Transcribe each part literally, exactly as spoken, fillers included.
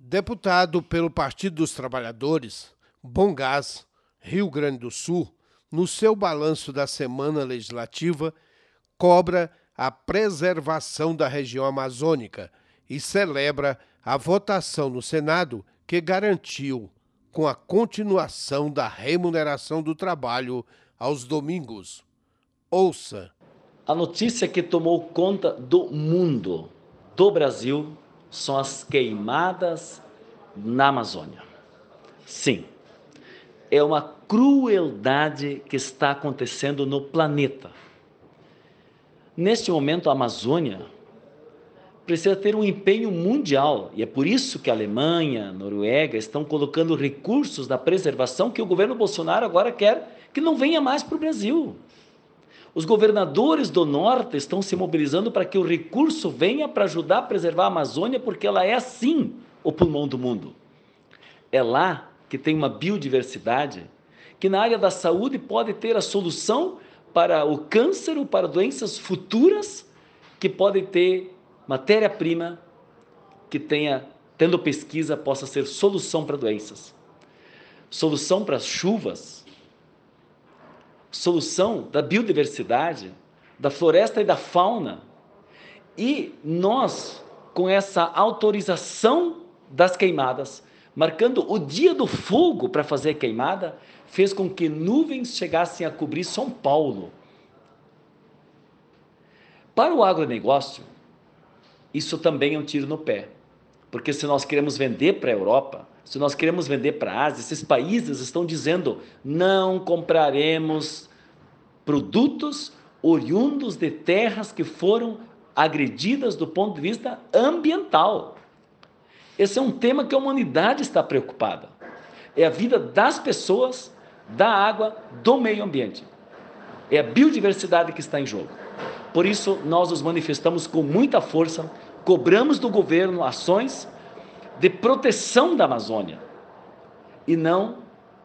Deputado pelo Partido dos Trabalhadores, Bom Gás, Rio Grande do Sul, no seu balanço da semana legislativa, cobra a preservação da região amazônica e celebra a votação no Senado que garantiu com a continuação da remuneração do trabalho aos domingos. Ouça. A notícia que tomou conta do mundo, do Brasil, são as queimadas na Amazônia. Sim, é uma crueldade que está acontecendo no planeta. Neste momento, a Amazônia precisa ter um empenho mundial, e é por isso que a Alemanha, a Noruega estão colocando recursos na preservação que o governo Bolsonaro agora quer que não venha mais para o Brasil. Os governadores do norte estão se mobilizando para que o recurso venha para ajudar a preservar a Amazônia, porque ela é, sim, o pulmão do mundo. É lá que tem uma biodiversidade que na área da saúde pode ter a solução para o câncer ou para doenças futuras que podem ter matéria-prima que tenha, tendo pesquisa, possa ser solução para doenças. Solução para as chuvas, solução da biodiversidade, da floresta e da fauna. E nós, com essa autorização das queimadas, marcando o dia do fogo para fazer a queimada, fez com que nuvens chegassem a cobrir São Paulo. Para o agronegócio, isso também é um tiro no pé, porque se nós queremos vender para a Europa, se nós queremos vender para a Ásia, esses países estão dizendo: não compraremos produtos oriundos de terras que foram agredidas do ponto de vista ambiental. Esse é um tema que a humanidade está preocupada. É a vida das pessoas, da água, do meio ambiente. É a biodiversidade que está em jogo. Por isso, nós nos manifestamos com muita força, cobramos do governo ações de proteção da Amazônia e não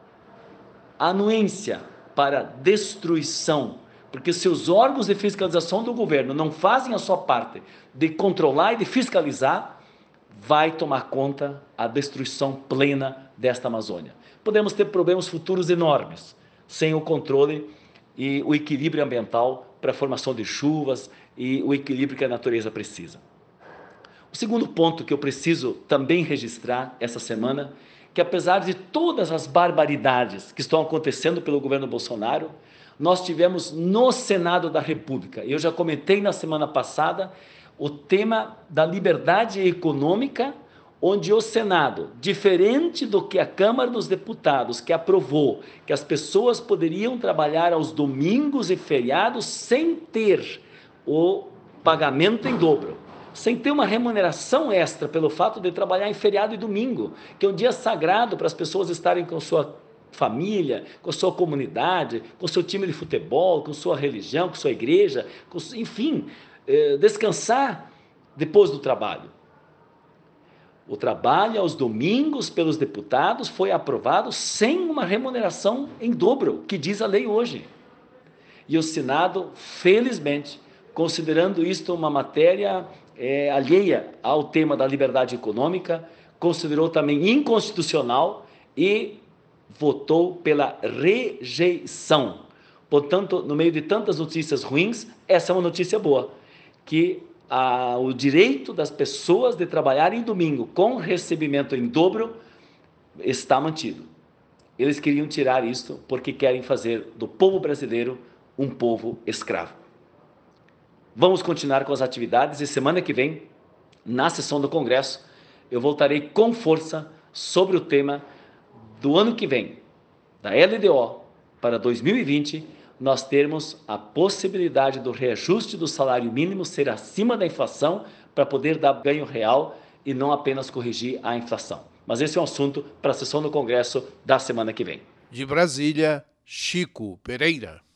anuência para destruição, porque se os órgãos de fiscalização do governo não fazem a sua parte de controlar e de fiscalizar, vai tomar conta a destruição plena desta Amazônia. Podemos ter problemas futuros enormes, sem o controle e o equilíbrio ambiental para a formação de chuvas e o equilíbrio que a natureza precisa. O segundo ponto que eu preciso também registrar essa semana, que apesar de todas as barbaridades que estão acontecendo pelo governo Bolsonaro, nós tivemos no Senado da República, eu já comentei na semana passada, o tema da liberdade econômica, onde o Senado, diferente do que a Câmara dos Deputados, que aprovou que as pessoas poderiam trabalhar aos domingos e feriados sem ter o pagamento em dobro, sem ter uma remuneração extra pelo fato de trabalhar em feriado e domingo, que é um dia sagrado para as pessoas estarem com sua família, com sua comunidade, com seu time de futebol, com sua religião, com sua igreja, com, enfim, eh, descansar depois do trabalho. O trabalho aos domingos pelos deputados foi aprovado sem uma remuneração em dobro, que diz a lei hoje. E o Senado, felizmente, considerando isto uma matéria é, alheia ao tema da liberdade econômica, considerou também inconstitucional e votou pela rejeição. Portanto, no meio de tantas notícias ruins, essa é uma notícia boa, que a, o direito das pessoas de trabalhar em domingo com recebimento em dobro está mantido. Eles queriam tirar isto porque querem fazer do povo brasileiro um povo escravo. Vamos continuar com as atividades e semana que vem, na sessão do Congresso, eu voltarei com força sobre o tema do ano que vem, da L D O para dois mil e vinte, nós termos a possibilidade do reajuste do salário mínimo ser acima da inflação para poder dar ganho real e não apenas corrigir a inflação. Mas esse é um assunto para a sessão do Congresso da semana que vem. De Brasília, Chico Pereira.